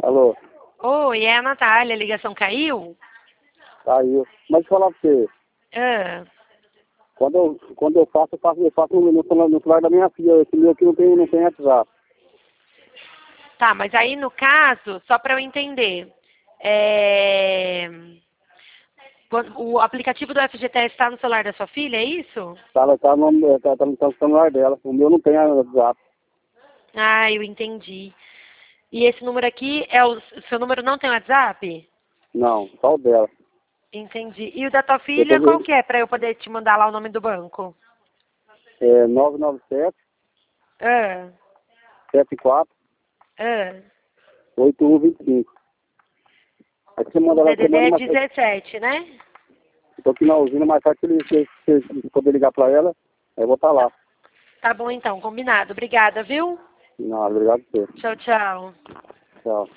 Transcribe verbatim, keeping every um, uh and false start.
Alô? Oi, é a Natália, a ligação caiu? Caiu. Mas deixa eu falar pra você. Ah, Quando eu, quando eu faço, eu faço, eu faço no, no, celular- no celular da minha filha. Esse meu aqui não tem, não tem WhatsApp. tá, mas aí no caso, só para eu entender, é... quando- o aplicativo do F G T S está no celular da sua filha, é isso? Tá, tá, no, tá, tá no celular dela. O meu não tem WhatsApp. Ah, eu entendi. E esse número aqui, é o o seu número não tem WhatsApp? Não, só o dela. Entendi. E o da tua filha, Depois qual eu, que é, para eu poder te mandar lá o nome do banco? é nove nove sete, Ah, sete quatro, ah. oito um dois cinco. Aí você O manda lá, você D D D manda é uma. dezessete, né? Estou aqui na usina, mas faz que ele se, se, se poder ligar pra ela, aí eu vou estar lá. Tá bom então, combinado. Obrigada, viu? Não, obrigado por você. Tchau, tchau. Tchau.